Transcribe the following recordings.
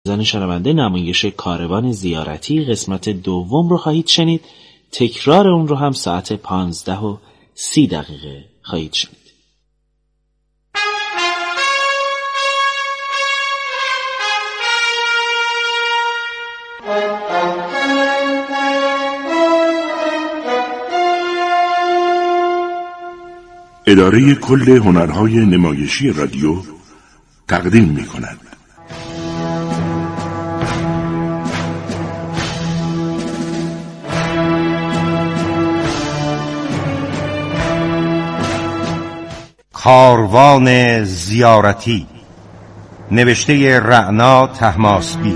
زن شنونده نمایش کاروان زیارتی قسمت دوم رو خواهید شنید. تکرار اون رو هم ساعت 15:30 خواهید شنید. اداره کل هنرهای نمایشی رادیو تقدیم می‌کند. کاروان زیارتی، نوشته رعنا طهماسبی.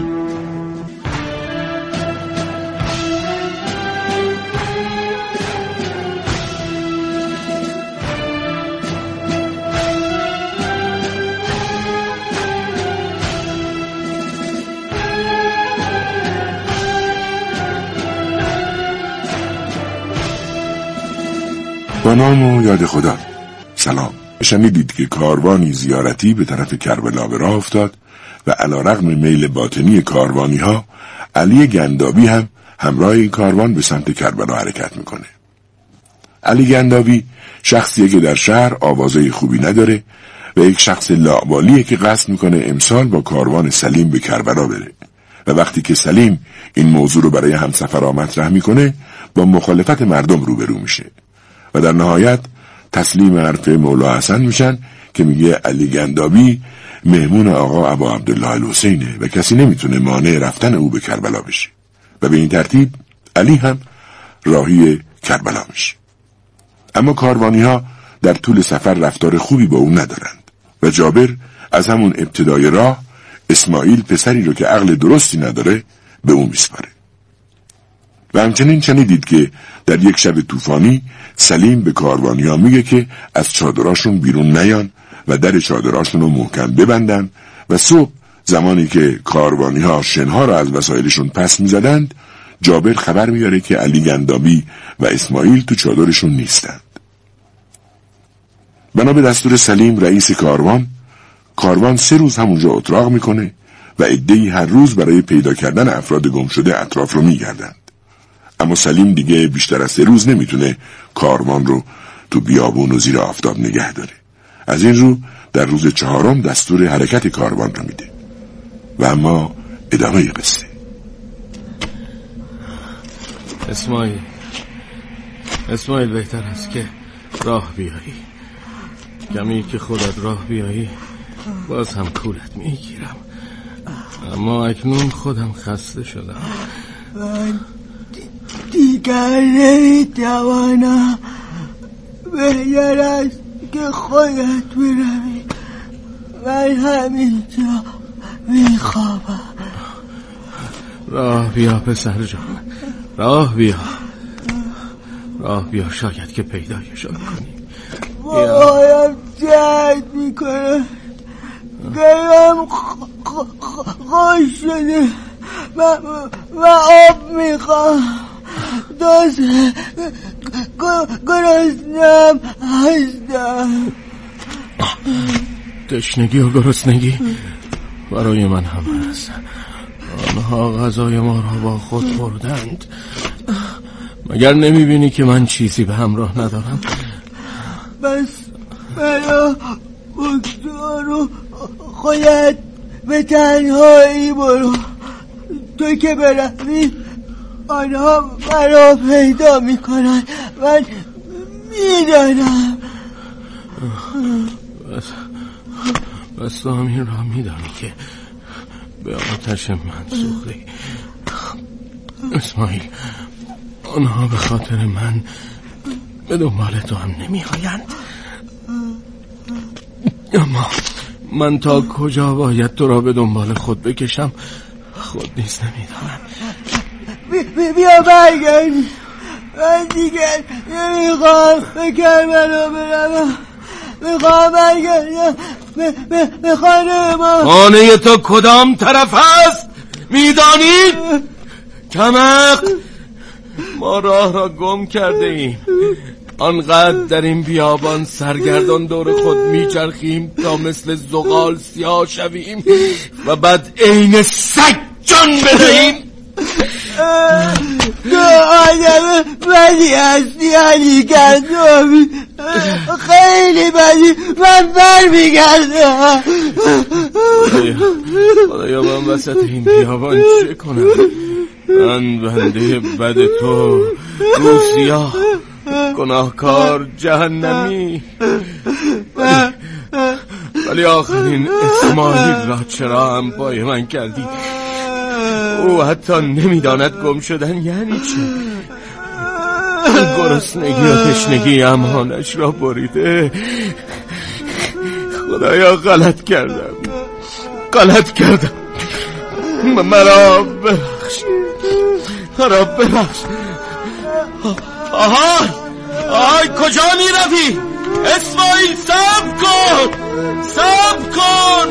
با نام و یاد خدا. سلام. شنیدید که کاروانی زیارتی به طرف کربلا به راه افتاد و علیرغم میل باطنی کاروانی ها، علی گندابی هم همراه این کاروان به سمت کربلا حرکت میکنه. علی گندابی شخصیه که در شهر آوازه خوبی نداره و یک شخص لاابالیه که قصد میکنه امسال با کاروان سلیم به کربلا بره و وقتی که سلیم این موضوع رو برای همسفرها مطرح میکنه با مخالفت مردم روبرو میشه و در نهایت تسلیم حرف مولا حسن میشن که میگه علی گندابی مهمون آقا ابا عبدالله الحسینه و کسی نمیتونه مانع رفتن او به کربلا بشه و به این ترتیب علی هم راهی کربلا میشه. اما کاروانی ها در طول سفر رفتار خوبی با او ندارند و جابر از همون ابتدای راه اسماعیل پسری رو که عقل درستی نداره به او میسپاره. و همچنین شنیدید که در یک شب طوفانی سلیم به کاروانی‌ها میگه که از چادراشون بیرون نیان و در چادراشون رو محکم ببندن و صبح زمانی که کاروانی‌ها شنها را از وسایلشون پس میزدند، جابر خبر میاره که علی گندابی و اسماعیل تو چادرشون نیستند. بنا به دستور سلیم رئیس کاروان 3 روز همونجا اتراق میکنه و عده‌ای هر روز برای پیدا کردن افراد گم شده اطراف رو میگردند. اما سلیم دیگه بیشتر از 3 روز نمیتونه کاروان رو تو بیابون و زیر آفتاب نگه داره. از این رو در روز 4 دستور حرکت کاروان رو میده. و اما ادامه قصه. اسماعیل بهتر است که راه بیایی. کمی که خودت راه بیایی باز هم کولت میگیرم، اما اکنون خودم خسته شدم. من دیگر نمیتوانم. بهتر است که خودت بروی. من همینجا میخوابم. راه بیا پسر جان، راه بیا شاید که پیدایشان کنی. بایم درد میکنه، گلم خوش شده و آب میخوام. گرسنه‌ام هستم. تشنگی و گرسنگی برای من هم هست. آنها غذای ما را با خود بردند. مگر نمیبینی که من چیزی به همراه ندارم؟ بس برا بگذار خودت به تنهایی برو. تو که بروی آنها مرا پیدا میکنن. من میدانم. بس تو همین را میدانی که به آتش من سوختی. اسماعیل، آنها به خاطر من به دنبال تو هم نمی آیند. اما من تا کجا باید تو را به دنبال خود بکشم خود نیز نمیدانم. بیا برگرد. من دیگر نمیخوام به کربلا بروم. میخوام برگردم به خانه ما. خانه تو کدام طرف هست میدانی؟ کمق، ما راه را گم کرده ایم. آنقدر در این بیابان سرگردان دور خود میچرخیم تا مثل زغال سیاه شویم و بعد عین سگ جان بدهیم. تو آدم بدی هستی علی گندمی، خیلی بدی. من بر میگردم. خدایا من وسط این بیابان چه کنم؟ من بنده بد تو، روسیا، گناهکار، جهنمی. ولی آخرین اسماعیل را چرا هم پای من کردی؟ او حتی نمیداند گم شدن یعنی چه. گرسنگی و تشنگی امانش را بریده. خدایا غلط کردم. مرا ببخش. آهای کجا می روی؟ اسماعیل صبر کن.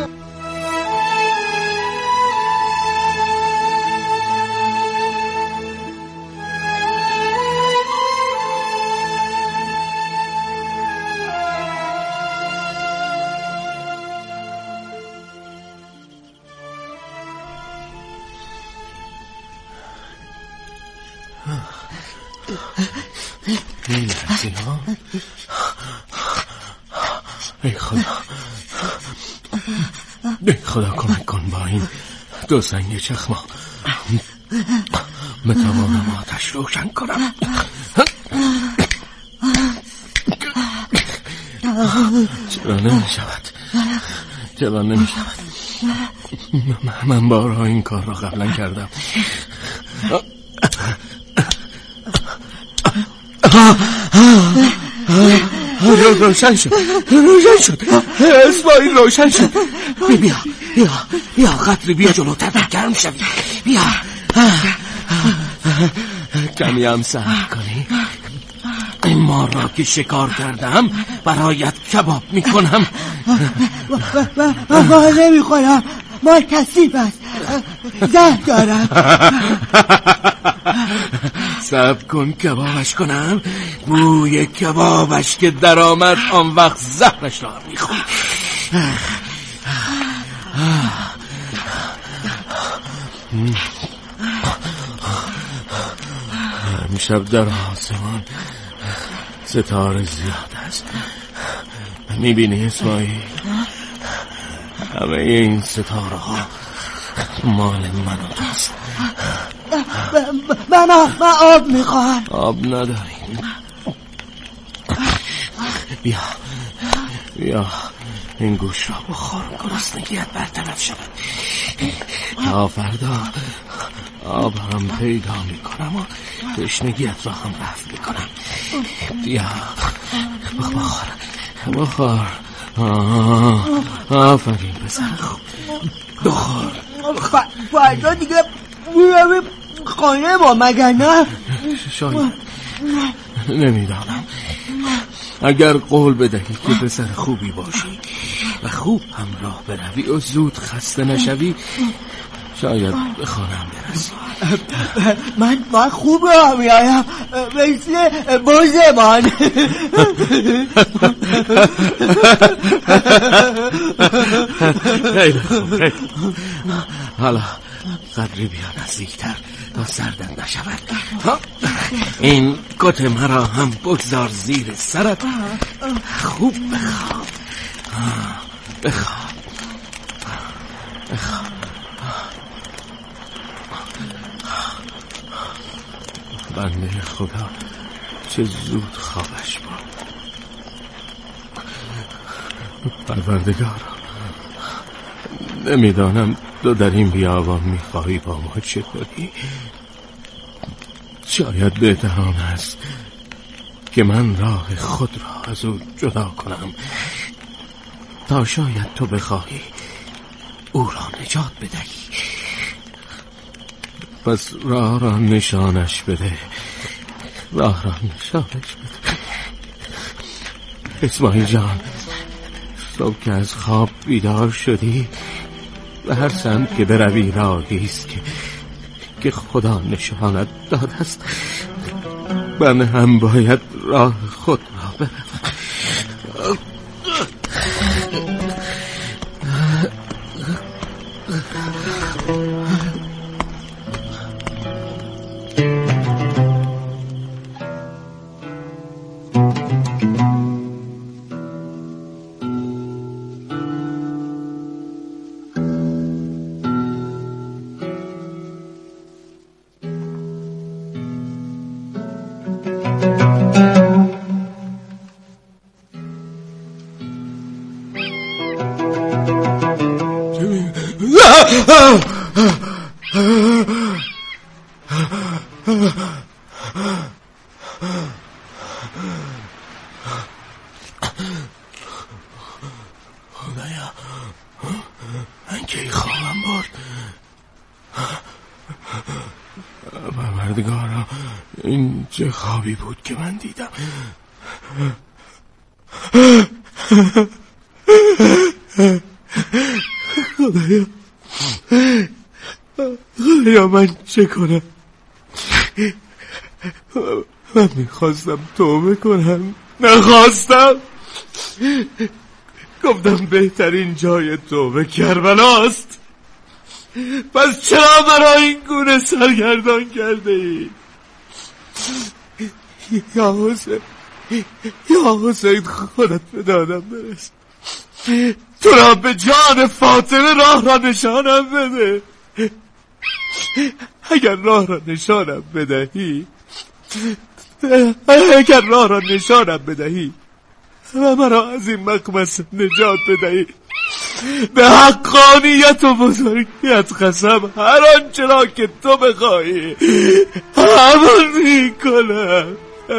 میلرزی ها؟ ای خدا کمک کن با این دو سنگ چخما بتوانم آتش روشن کنم. چرا نمی شود؟ من بارها این کار را قبلا کردم. روشن شد. اسماعیل روشن شد. بیا قدری بیا جلوتر گرم شوی. بیا کمی هم صبر کنی. این مار را که شکار کردم برایت کباب میکنم. من نمیخورم، مار کثیف است، زهر دارم. صبر کن کبابش کنم. بوی کبابش که در آمد آن وقت زهرش را میخوری. امشب در آسمان ستاره زیاد است. میبینی اسماعیل؟ همه این ستاره ها مال من و توست. من آب میخواهم. آب نداریم. بیا این گوش را بخور. گرسنگیت برطرف شود. تا فردا آب هم پیدا میکنم و تشنگیت را هم رفع میکنم. بیا بخور. آفرین پسر خوب. بخور. فردا دیگه میروی خانه با مگر نه؟ شاید. نمیدانم. اگر قول بدهی که پسر خوبی باشی و خوب همراه بروی و زود خسته نشوی شاید به خانم برسی. من خوب راه میایم مثل بزمان. خیلی خوب. حالا قدری بیا نزدیکتر تا سردت نشود. این کت مرا هم بگذار زیر سرت. خوب بخواب. بنده خدا چه زود خوابش برد. پروردگار نمیدانم تو در این بیابان میخواهی با ما چه کنی. شاید بهتران است که من راه خود را از او جدا کنم تا شاید تو بخواهی او را نجات بدهی. پس راه را نشانش بده. اسماعیل جان، صبح که از خواب بیدار شدی و هر سمت که بروی راهی است که خدا نشانت داده است. من هم باید راه خود را بروم. خدایا من کی خوابم برد؟ پروردگارا این چه خوابی بود که من دیدم؟ خدایا من چه کنم؟ من میخواستم توبه کنم، نخواستم. گفتم بهترین جای توبه کربلاست. پس چرا مرا این گونه سرگردان کرده ای؟ یا حسین خودت به دادم برس. تو را به جان فاطمه راه را نشانم بده. اگر راه را نشانم بدهی و مرا از این مقمص نجات بدهی، به حقانیت و بزرگیت قسم هر آنچه را که تو بخواهی همان میکنم.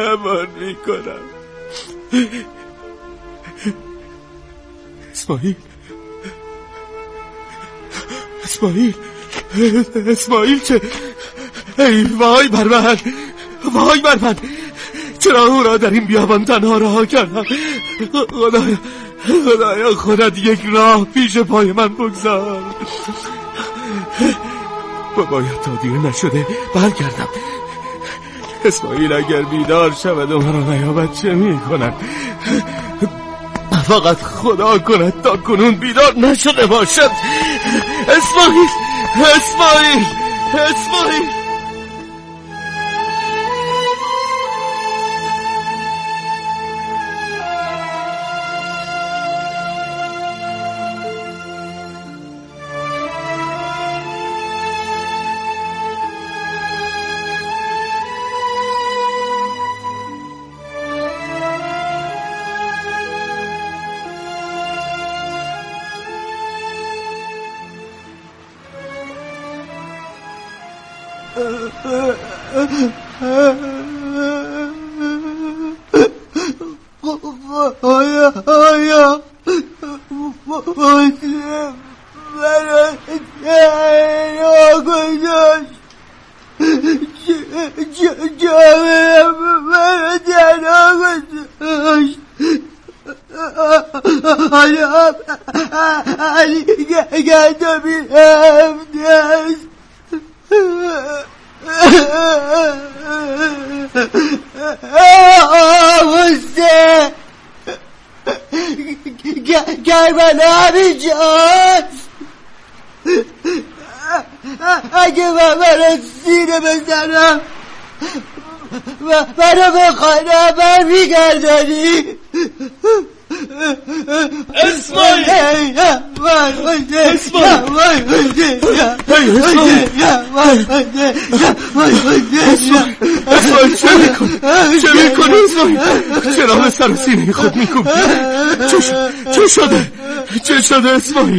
اسماعیل چه؟ ای وای بر من، چرا او را در این بیابان تنها رها کردم؟ خدایا خودت یک راه پیش پای من بگذار. باید تا دیر نشده برگردم. اسماعیل اگر بیدار شود و مرا نیابد چه میکند؟ فقط خدا کند تا کنون بیدار نشده باشد. اسماعیل اگه من سینه بزنم منو به خانه برمیگردانی. اسماعیل چه میکنی اسماعیل؟ چرا به سر سینه خود میکوبی؟ چه شده اسماعیل؟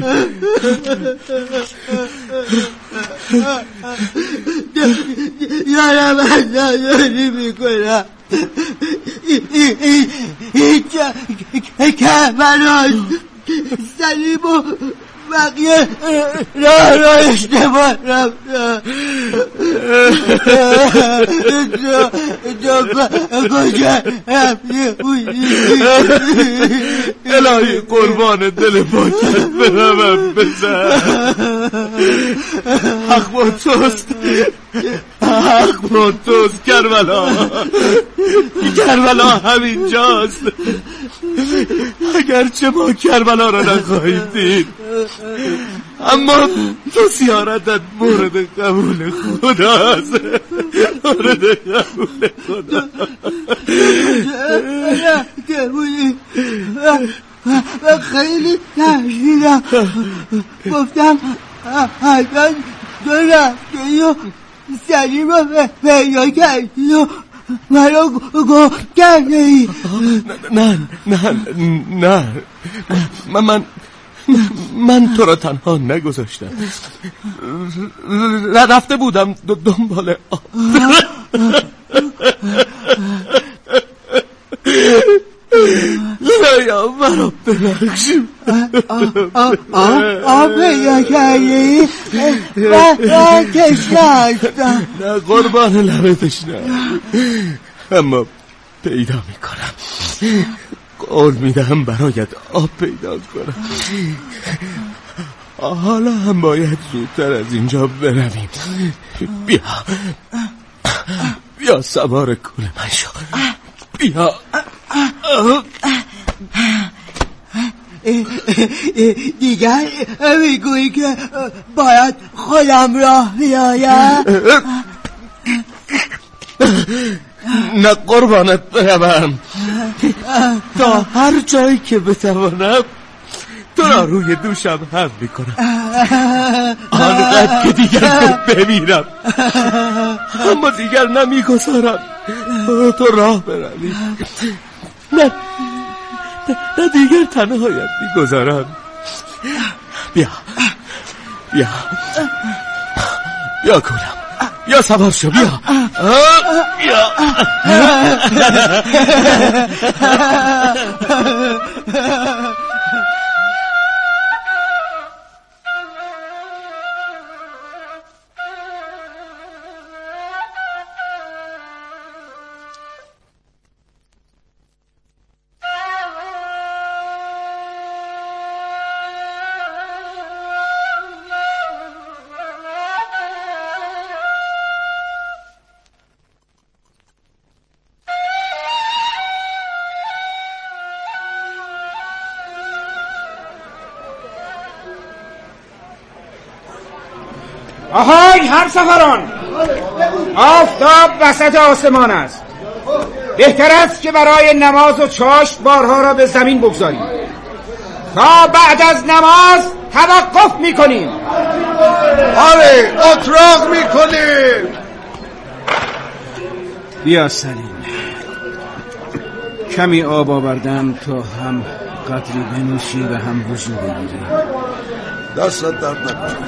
یارم من نداری میکنم. این کمران سلیم و بقیه راه اشتباه رفتن. کجا رفتی بودی؟ الهی قربان دل پاکت برم بزن. حق با توست، حق با توست کربلا همین جاست. اگرچه ما کربلا را نخواهید دید، اما تو زیارتت مورد قبول خداست. مورد قبول خدا. و خیلی ترسیدم. گفتم حتما تو رفتی و سلیم رو پیدا کردی و مرا گم کرده ای. نه من تو را تنها نگذاشتم. رفته بودم دنبال آب. خدایا مرا ببخشیم. آب پیدا کردی؟ من تشنه هستم. نه قربان لب تشنه، اما پیدا میکنم. قول میدهم برایت آب پیدا کنم. حالا هم باید زودتر از اینجا برویم. بیا سوار کول من شو. بیا. دیگر میگویی که باید خودم راه بیایم؟ نه قربانت بروم. تا هر جایی که بتوانم تو را روی دوشم هم میکنم، آنقدر که دیگر تو بمیرم، اما دیگر نمیگذارم تو راه بروی. نه دیگر تنهایت میگذارم. بیا کولم، بیا سوار شو. بیا. آهای همسفران، آفتاب وسط آسمان است. بهتر است که برای نماز و چاشت بارها را به زمین بگذاریم. تا بعد از نماز توقف میکنیم. آره اتراق میکنیم. بیا سلیم، کمی آب آوردم تا هم قدری بنوشی و هم وضو بگیری. دستت درد نکنه.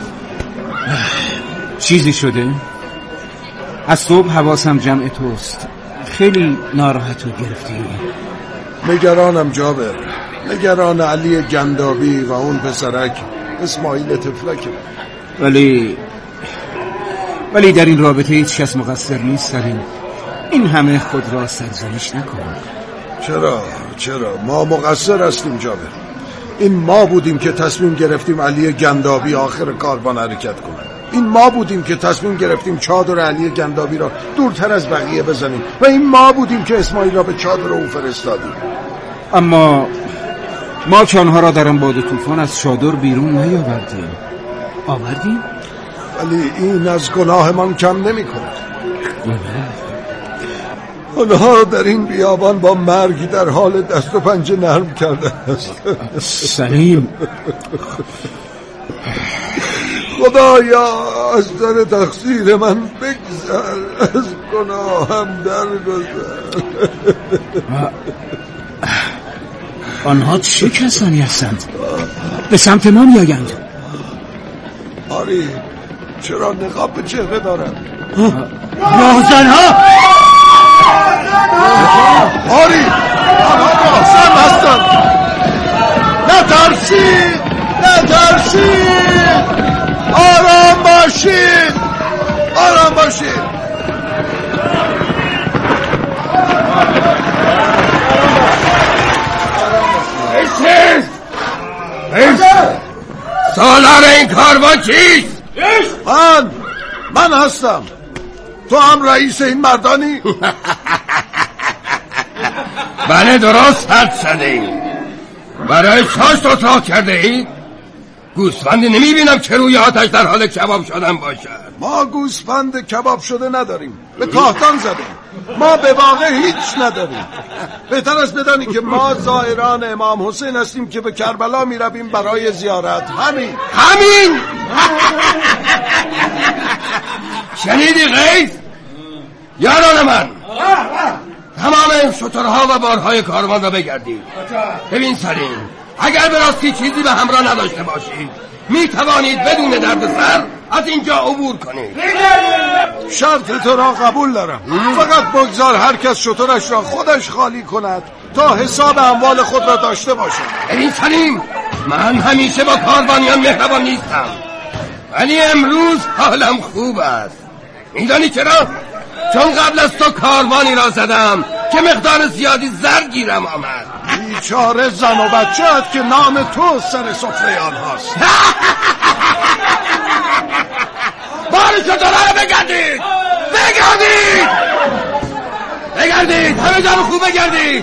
چیزی شده؟ از صبح حواسم جمع توست. خیلی ناراحت و گرفتی. نگرانم جابر، نگران علی گندابی و اون پسرک اسماعیل تفلک. ولی در این رابطه هیچ کس مقصر نیست سلیم. این همه خود را سرزنش نکن. چرا ما مقصر هستیم جابر. این ما بودیم که تصمیم گرفتیم علی گندابی آخر کاروان حرکت کنه. این ما بودیم که تصمیم گرفتیم چادر علی گندابی را دورتر از بقیه بزنیم و این ما بودیم که اسماعیل را به چادر او فرستادیم. اما ما که آنها را در باد طوفان از چادر بیرون نیاوردیم. آوردیم؟ ولی این از گناهمان کم نمی کند. آنها در این بیابان با مرگ در حال دست و پنجه نرم کرده است. سلیم، خدایا از در تقصیر من بگذر، از گناهم درگذر. آنها چه کسانی هستند؟ به سمت ما میآیند. آری، چرا نقاب به چهره دارند؟ راهزنها! آری، آنها راهزن هستند. نترسید، آرام باشید. سالار این کاروان چیست؟ من هستم. تو هم رئیس این مردانی؟ بله درست حد زدی. برای چاش اتراق کرده اید؟ گوسفندی نمیبینم که روی آتش در حال کباب شدن باشد. ما گوسفند کباب شده نداریم، به کاهتان زدیم. ما به واقع هیچ نداریم. بهتر است بدانی که ما زائران امام حسین هستیم که به کربلا می رویم برای زیارت. همین شنیدی غیث؟ یاران من، تمام شترها و بارهای کاروان را بگردید. ببین سلیم، اگر به راستی چیزی به همراه نداشته باشید می توانید بدون دردسر از اینجا عبور کنید. شرط تو را قبول دارم، فقط بگذار هر کس شترش را خودش خالی کند تا حساب اموال خود را داشته باشد. ببین سلیم، من همیشه با کاروانیان مهربان نیستم، ولی امروز حالم خوب است. میدانی چرا؟ چون قبل از تو کاروانی را زدم که مقدار زیادی زر گیرم آمد. بیچاره زن و بچه‌ات که نام تو سر سفره آنهاست. بار شترها رو بگردید، همه جا رو خوب بگردید.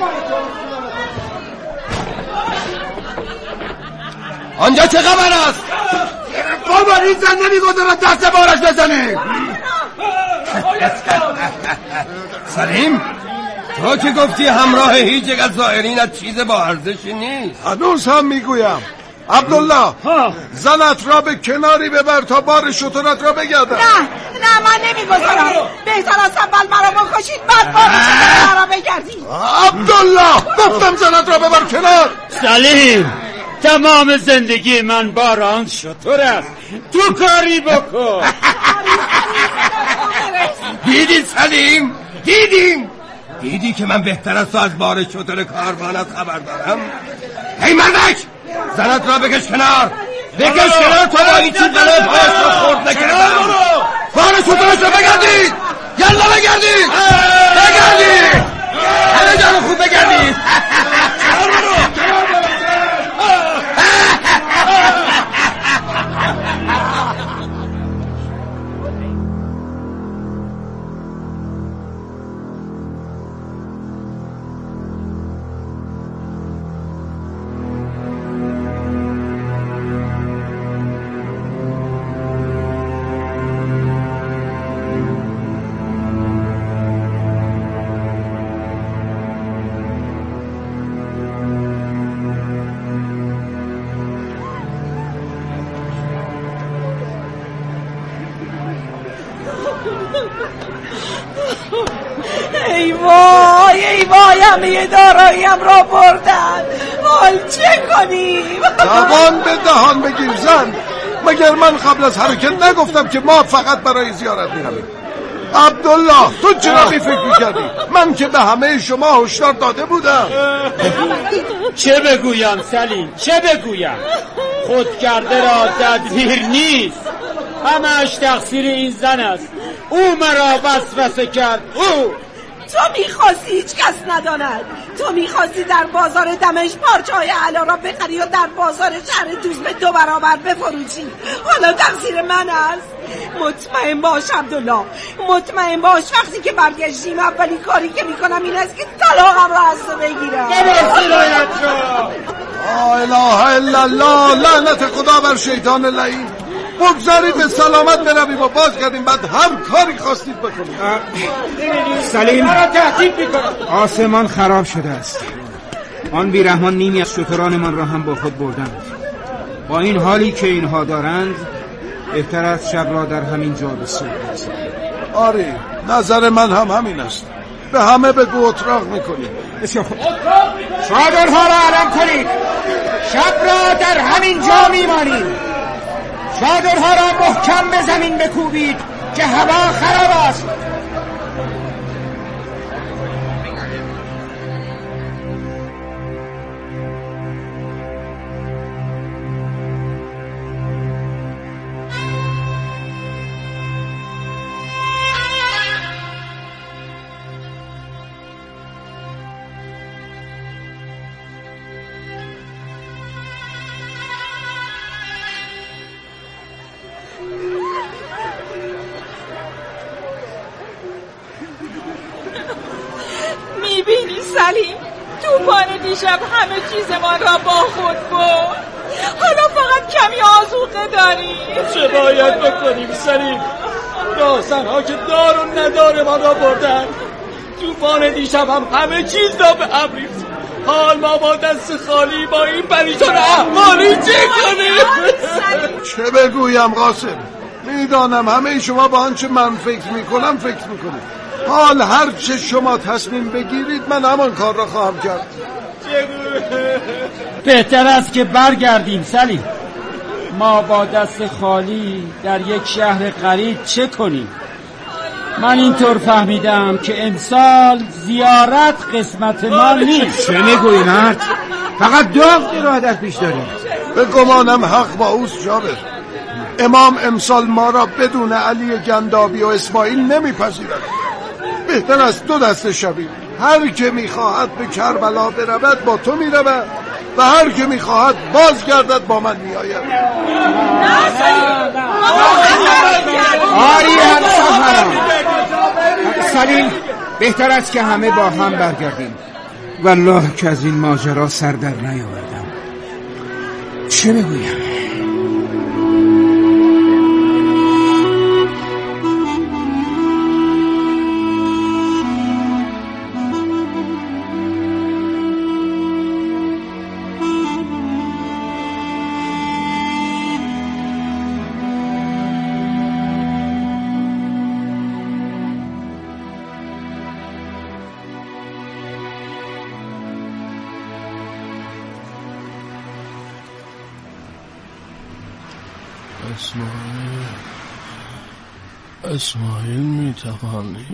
آنجا چه خبر است؟ بابا این زن نمیگذارد دست بارش بزنه. سلیم، تو که گفتی همراه هیچ یک از زائرینت چیز با ارزشی نیست. هنوز هم میگویم. عبدالله، زنت را به کناری ببر تا بار شترت را بگردم. نه من نمیگذارم. بهتر است اول مرا بکشید بعد بار شترت را بگردید. عبدالله، گفتم زنت را ببر کنار. سلیم، تمام زندگی من باران شتر است، تو کاری بکن. دیدی سلیم؟ دیدی که من بهتر است از بار شتر کاروانت خبر دارم؟ هی مردک، زنت را بکش کنار تا با این چیز بلای پایش را خورد نکردم. بار شترش را بگردید، یلا بگردید، همه جا رو خوب بگردید. ای وای همه داراییم را بردن. حال چه کنیم؟ زبان به دهان بگیر زن. مگر من قبل از حرکت نگفتم که ما فقط برای زیارت میرویم؟ عبدالله، تو چرا بی فکر میکردی؟ من که به همه شما هشدار داده بودم. چه بگویم سلیم، چه بگویم؟ خود کرده را تدبیر نیست، همه‌اش تقصیر این زن است. او مرا وسوسه کرد. تو میخواستی هیچ کس نداند. تو میخواستی در بازار دمشق پارچه‌های علا را بخری و در بازار شهر دوست به 2 برابر بفروشی. حالا تقصیر من است. مطمئن باش عبدالله، مطمئن باش وقتی که برگشتیم اولین کاری که میکنم این است که طلاقم را از تو بگیرم. لا اله الا الله، لعنت خدا بر شیطان لعین. بگذارید به سلامت برویم و باز کردیم، بعد هر کاری خواستید بکنید. سلیم، آسمان خراب شده است. آن بیرحمان نیمی از شترانمان را هم با خود بردند. با این حالی که اینها دارند بهتر است شب را در همین جا به صبح برسیم. آره، نظر من هم همین است. به همه بگو اتراق میکنید. بسیار خوب، چادرها را علم کنید. شب را در همین جا میمانید. چادرها را محکم به زمین بکوبید که هوا خراب است. دیشب همه چیزمان را با خود برد. حالا فقط کمی آذوقه داریم. چه باید بکنیم سلیم؟ راهزنها که دار و ندار ما را بردن. طوفان دیشب هم همه چیز را به ابر ریخت. حال ما با دست خالی با این پریشان احوالی چه کنیم؟ چه بگویم قاسم؟ میدانم همه شما با آنچه من فکر میکنم فکر میکنید. حال هر چه شما تصمیم بگیرید من همان کار را خواهم کرد. بهتر است که برگردیم سلیم. ما با دست خالی در یک شهر غریب چه کنیم؟ من اینطور فهمیدم که امسال زیارت قسمت ما نیست. چه میگویی مرد؟ فقط دو هفته راه در پیش داریم. به گمانم حق با اوست جابر. امام امسال ما را بدون علی گندابی و اسماعیل نمیپذیرد. بهتر است دو دسته شویم. هر که میخواهد به کربلا برود با تو میرود و هر که میخواهد بازگردد با من میآید. آری همسفران سلیم، بهتر است که همه با هم برگردیم. والله که از این ماجرا سر در نیاوردم. چه بگویم؟ اسماعیل میتوانی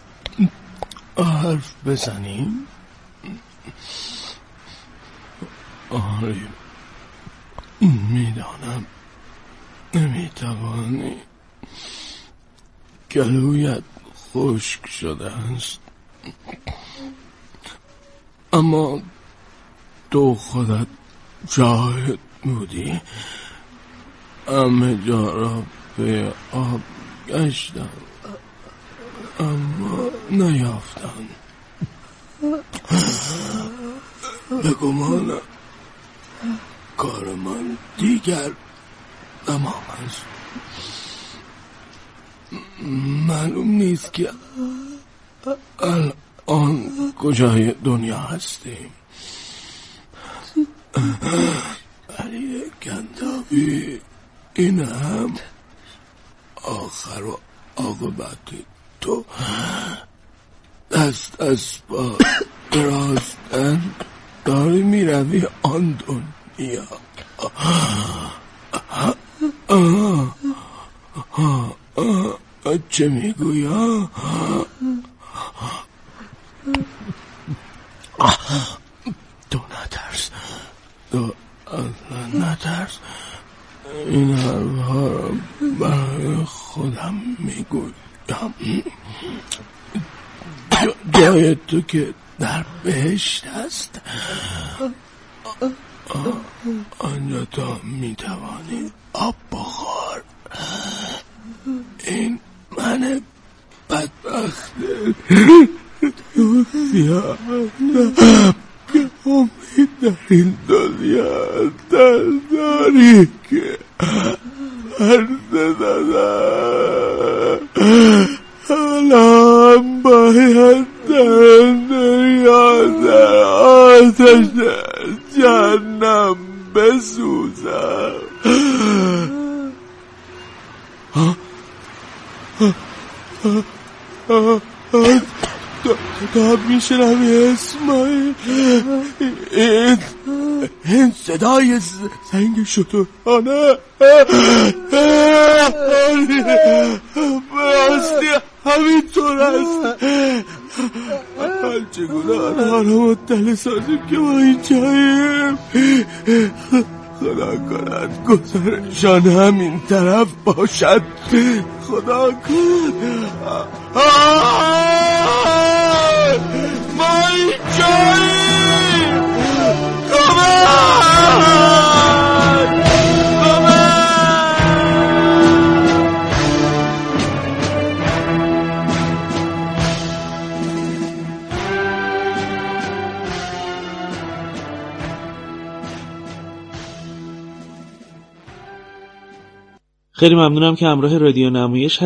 حرف بزنیم؟ آری میدانم نمیتوانی. گلویت خشک شده است، اما تو خودت جاهد بودی. همه جا را به آب گشتم اما نیافتم. به گمانم کار من دیگر تمام است. معلوم نیست که الان کجای دنیا هستیم. علی گندابی، این هم آخر و عاقبت تو. دست از با راستن داری میروی آن دنیا. چه میگویم؟ تو نترس، تو اصلا نترس. این حرفها را برای خودم میگویم. جای تو که در بهشت است، آنجا تا میتوانی آب بخور. این من بدبخت دوستیانم که امید در این دنیا داری که عرض دادم. حالا باید در دنیا در آتش جهنم بسوزم. تا میشنوی اسماعیل؟ این صدای سنگ شترانه. براستی همینطور است. چگونه آنها را مطلع سازیم که ما اینجاییم؟ خدا کند گذرشان همین طرف باشد. خدا کند ما اینجاییم. کمک! خیلی ممنونم که همراه رادیو نمایش